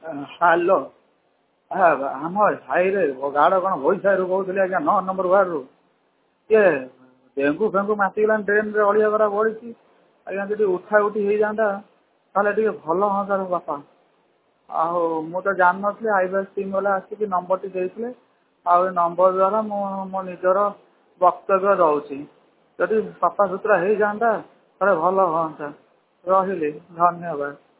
Hello. ଆମ ସାହିରେ ଗାଡ଼ କ'ଣ ବହି ସାହିରୁ କହୁଥିଲି ଆଜ୍ଞା 9 ନମ୍ବର ୱାର୍ଡ଼ରୁ ଇଏ ଡେଙ୍ଗୁ ଫେଙ୍ଗୁ ମାତିଗଲାଣି ଡ୍ରେନ୍ରେ ଅଳିଆ ଗରା ବଢ଼ିଛି ଆଜ୍ଞା ଯଦି ଉଠା ଉଠି ହେଇଯାଆନ୍ତା ତାହେଲେ ଟିକେ ଭଲ ହୁଅନ୍ତା ବାପା। ଆଉ ମୁଁ ତ ଜାଣିନଥିଲି ଆଇବାସ ଟିମ୍ ବାଲା ଆସିକି ନମ୍ବରଟି ଦେଇଥିଲେ ଆଉ ଏ ନମ୍ବର ଦ୍ୱାରା ମୁଁ ମୋ ନିଜର ବକ୍ତବ୍ୟ ଦେଉଛି ଯଦି ସଫାସୁତୁରା ହେଇଯାଆନ୍ତା ତାହେଲେ ଭଲ ହୁଅନ୍ତା। ରହିଲି ଧନ୍ୟବାଦ।